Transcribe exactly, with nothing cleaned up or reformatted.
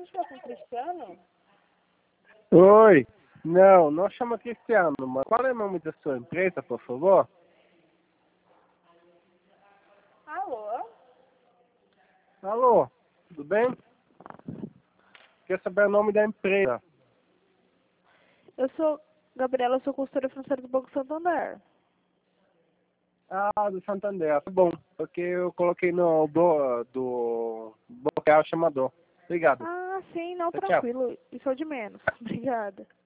gente falar com o Cristiano? Oi. Não, não chama Cristiano, mas qual é o nome da sua empresa, por favor? Alô? Alô, tudo bem? Quer saber o nome da empresa? Eu sou Gabriela, eu sou consultora financeira do Banco Santander. Ah, do Santander, tá bom, porque eu coloquei no do, do bloquear o chamador. Obrigado. Ah, sim, não, Tchau, tchau. tranquilo. Isso é o de menos. Obrigada.